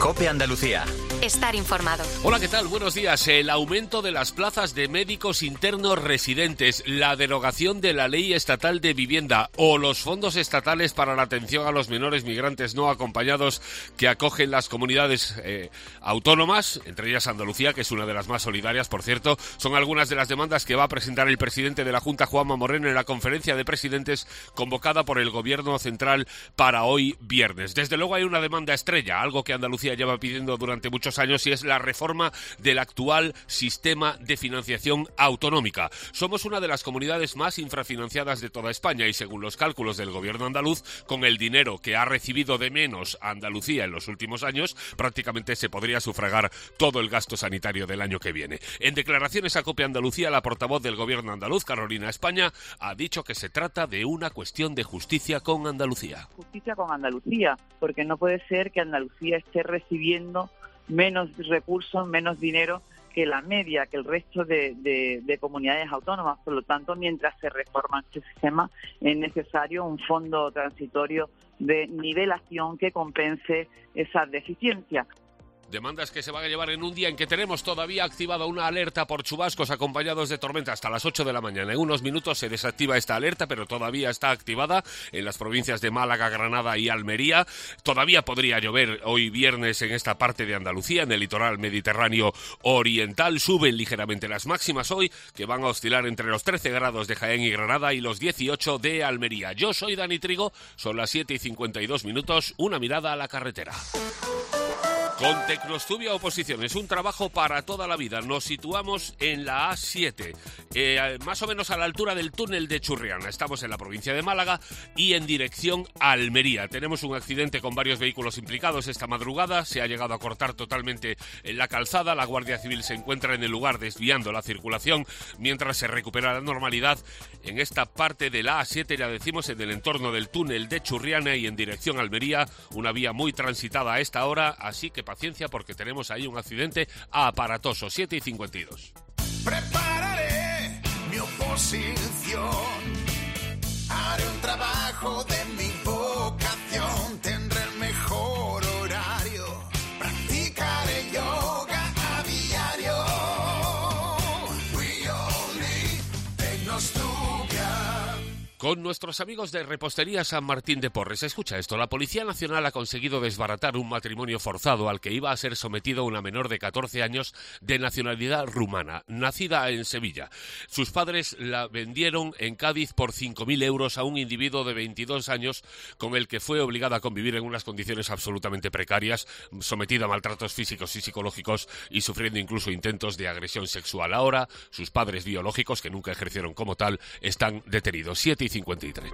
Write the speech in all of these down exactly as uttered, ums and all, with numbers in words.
COPE Andalucía. Estar informado. Hola, ¿qué tal? Buenos días. El aumento de las plazas de médicos internos residentes, la derogación de la Ley Estatal de Vivienda o los fondos estatales para la atención a los menores migrantes no acompañados que acogen las comunidades eh, autónomas, entre ellas Andalucía, que es una de las más solidarias, por cierto, son algunas de las demandas que va a presentar el presidente de la Junta, Juanma Moreno, en la conferencia de presidentes convocada por el Gobierno Central para hoy viernes. Desde luego hay una demanda estrella, algo que Andalucía lleva pidiendo durante muchos años, y es la reforma del actual sistema de financiación autonómica. Somos una de las comunidades más infrafinanciadas de toda España y, según los cálculos del gobierno andaluz, con el dinero que ha recibido de menos Andalucía en los últimos años, prácticamente se podría sufragar todo el gasto sanitario del año que viene. En declaraciones a COPE Andalucía, la portavoz del gobierno andaluz, Carolina España, ha dicho que se trata de una cuestión de justicia con Andalucía. Justicia con Andalucía, porque no puede ser que Andalucía esté recibiendo menos recursos, menos dinero que la media, que el resto de, de, de comunidades autónomas. Por lo tanto, mientras se reforma este sistema, es necesario un fondo transitorio de nivelación que compense esas deficiencias. Demandas que se van a llevar en un día en que tenemos todavía activada una alerta por chubascos acompañados de tormenta hasta las ocho de la mañana. En unos minutos se desactiva esta alerta, pero todavía está activada en las provincias de Málaga, Granada y Almería. Todavía podría llover hoy viernes en esta parte de Andalucía, en el litoral mediterráneo oriental. Suben ligeramente las máximas hoy, que van a oscilar entre los trece grados de Jaén y Granada y los dieciocho de Almería. Yo soy Dani Trigo, son las siete y cincuenta y dos minutos, una mirada a la carretera. Con Tecnostubia Oposiciones, un trabajo para toda la vida. Nos situamos en la A siete, eh, más o menos a la altura del túnel de Churriana. Estamos en la provincia de Málaga y en dirección a Almería. Tenemos un accidente con varios vehículos implicados esta madrugada. Se ha llegado a cortar totalmente la calzada. La Guardia Civil se encuentra en el lugar desviando la circulación mientras se recupera la normalidad en esta parte de la A siete, ya decimos, en el entorno del túnel de Churriana y en dirección a Almería. Una vía muy transitada a esta hora, así que paciencia porque tenemos ahí un accidente aparatoso. Siete y cincuenta y dos. Prepararé mi oposición, haré un trabajo de mi vocación, tendré el mejor horario, practicaré yoga a diario. We all need Tecnostubia. Con nuestros amigos de Repostería San Martín de Porres. Escucha esto, la Policía Nacional ha conseguido desbaratar un matrimonio forzado al que iba a ser sometido una menor de catorce años de nacionalidad rumana, nacida en Sevilla. Sus padres la vendieron en Cádiz por cinco mil euros a un individuo de veintidós años con el que fue obligada a convivir en unas condiciones absolutamente precarias, sometida a maltratos físicos y psicológicos y sufriendo incluso intentos de agresión sexual. Ahora, sus padres biológicos, que nunca ejercieron como tal, están detenidos. siete y cincuenta y tres.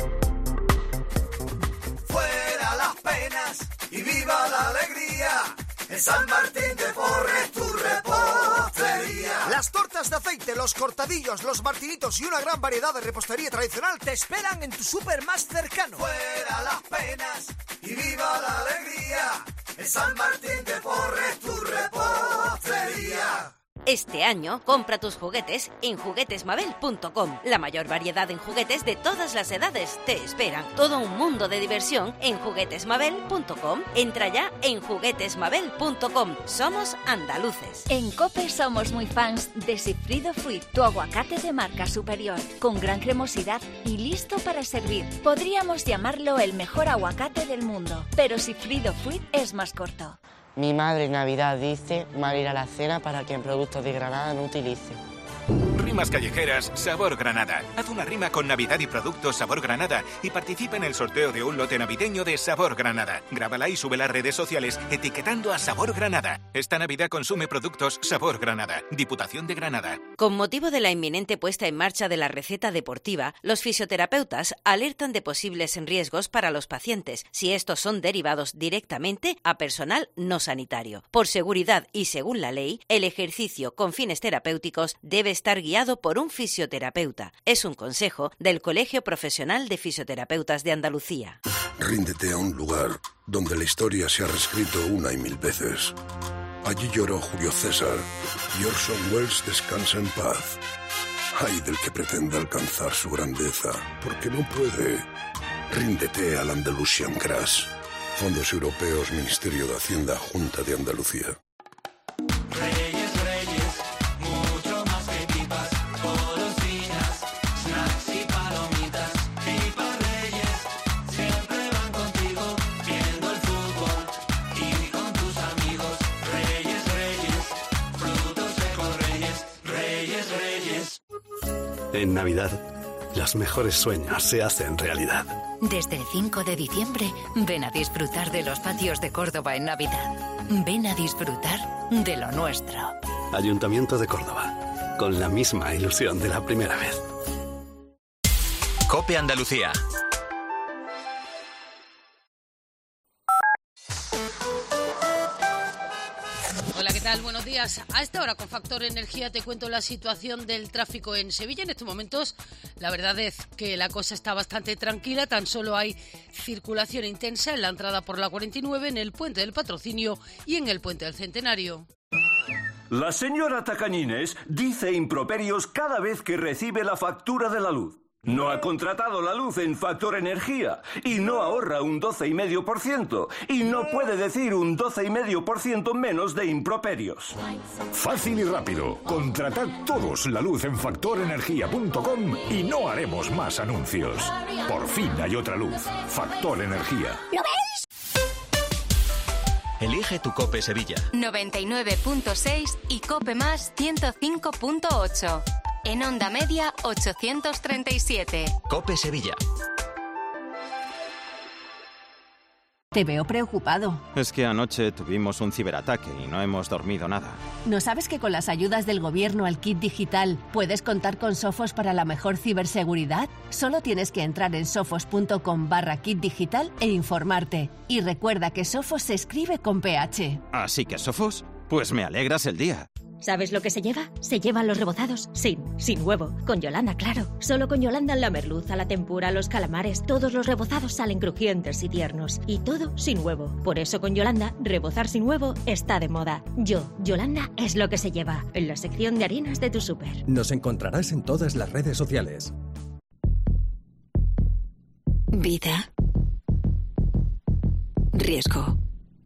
Fuera las penas y viva la alegría. En San Martín de Porres, tu repostería. Las tortas de aceite, los cortadillos, los martinitos y una gran variedad de repostería tradicional te esperan en tu súper más cercano. Fuera las penas y viva la alegría. En San Martín de Porres, tu repostería. Este año, compra tus juguetes en juguetes mabel punto com. La mayor variedad en juguetes de todas las edades te esperan. Todo un mundo de diversión en juguetes mabel punto com. Entra ya en juguetes mabel punto com. Somos andaluces. En COPE somos muy fans de Sigfrido Fruit, tu aguacate de marca superior, con gran cremosidad y listo para servir. Podríamos llamarlo el mejor aguacate del mundo, pero Sigfrido Fruit es más corto. Mi madre en Navidad dice mal ir a la cena para quien productos de Granada no utilice. Rimas callejeras Sabor Granada. Haz una rima con Navidad y productos Sabor Granada y participa en el sorteo de un lote navideño de Sabor Granada. Grábala y sube a las redes sociales etiquetando a Sabor Granada. Esta Navidad consume productos Sabor Granada. Diputación de Granada. Con motivo de la inminente puesta en marcha de la receta deportiva, los fisioterapeutas alertan de posibles riesgos para los pacientes si estos son derivados directamente a personal no sanitario. Por seguridad y según la ley, el ejercicio con fines terapéuticos debe estar guiado por un fisioterapeuta. Es un consejo del Colegio Profesional de Fisioterapeutas de Andalucía. Ríndete a un lugar donde la historia se ha reescrito una y mil veces. Allí lloró Julio César y Orson Welles descansa en paz. Ay del que pretenda alcanzar su grandeza, porque no puede. Ríndete al Andalusian Crash. Fondos Europeos, Ministerio de Hacienda, Junta de Andalucía. Reyes, Reyes, mucho más que pipas, golosinas, snacks y palomitas. Pipas Reyes, siempre van contigo, viendo el fútbol y con tus amigos. Reyes, Reyes, frutos secos Reyes, Reyes, Reyes. En Navidad, los mejores sueños se hacen realidad. Desde el cinco de diciembre, ven a disfrutar de los patios de Córdoba en Navidad. Ven a disfrutar de lo nuestro. Ayuntamiento de Córdoba, con la misma ilusión de la primera vez. COPE Andalucía. Hola, ¿qué tal? Buenos días. A esta hora con Factor Energía te cuento la situación del tráfico en Sevilla. En estos momentos la verdad es que la cosa está bastante tranquila. Tan solo hay circulación intensa en la entrada por la cuarenta y nueve, en el Puente del Patrocinio y en el Puente del Centenario. La señora Tacañines dice improperios cada vez que recibe la factura de la luz. No ha contratado la luz en Factor Energía y no ahorra un doce coma cinco por ciento y no puede decir un doce coma cinco por ciento menos de improperios. Fácil y rápido. Contratad todos la luz en factor energía punto com y no haremos más anuncios. Por fin hay otra luz. Factor Energía. ¿Lo veis? Elige tu COPE Sevilla. noventa y nueve punto seis y COPE Más ciento cinco punto ocho. En onda media, ochocientos treinta y siete. COPE Sevilla. Te veo preocupado. Es que anoche tuvimos un ciberataque y no hemos dormido nada. ¿No sabes que con las ayudas del gobierno al kit digital puedes contar con Sofos para la mejor ciberseguridad? Solo tienes que entrar en sofos.com barra kit digital e informarte. Y recuerda que Sofos se escribe con P H. ¿Así que Sofos? Pues me alegras el día. ¿Sabes lo que se lleva? Se llevan los rebozados sin, sin huevo. Con Yolanda, claro. Solo con Yolanda la merluza, la tempura, los calamares, todos los rebozados salen crujientes y tiernos. Y todo sin huevo. Por eso con Yolanda, rebozar sin huevo está de moda. Yo, Yolanda, es lo que se lleva. En la sección de harinas de tu súper. Nos encontrarás en todas las redes sociales. Vida. Riesgo.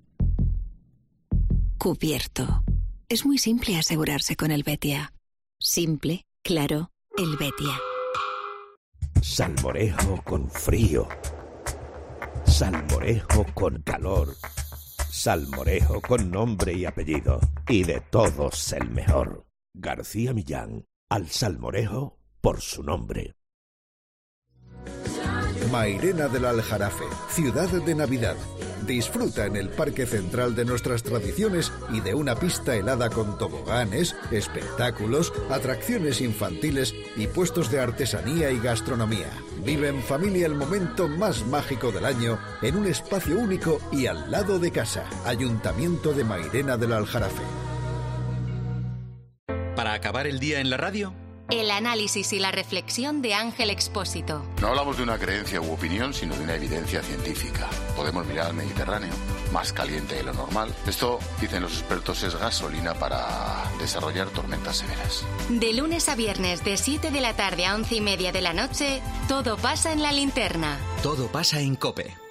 Cubierto. Es muy simple asegurarse con el Betia. Simple, claro, el Betia. Salmorejo con frío. Salmorejo con calor. Salmorejo con nombre y apellido. Y de todos el mejor. García Millán. Al salmorejo por su nombre. Mairena del Aljarafe, ciudad de Navidad. Disfruta en el Parque Central de nuestras tradiciones y de una pista helada con toboganes, espectáculos, atracciones infantiles y puestos de artesanía y gastronomía. Vive en familia el momento más mágico del año en un espacio único y al lado de casa. Ayuntamiento de Mairena del Aljarafe. Para acabar el día en la radio, el análisis y la reflexión de Ángel Expósito. No hablamos de una creencia u opinión, sino de una evidencia científica. Podemos mirar al Mediterráneo, más caliente de lo normal. Esto, dicen los expertos, es gasolina para desarrollar tormentas severas. De lunes a viernes, de siete de la tarde a once y media de la noche, todo pasa en la linterna. Todo pasa en COPE.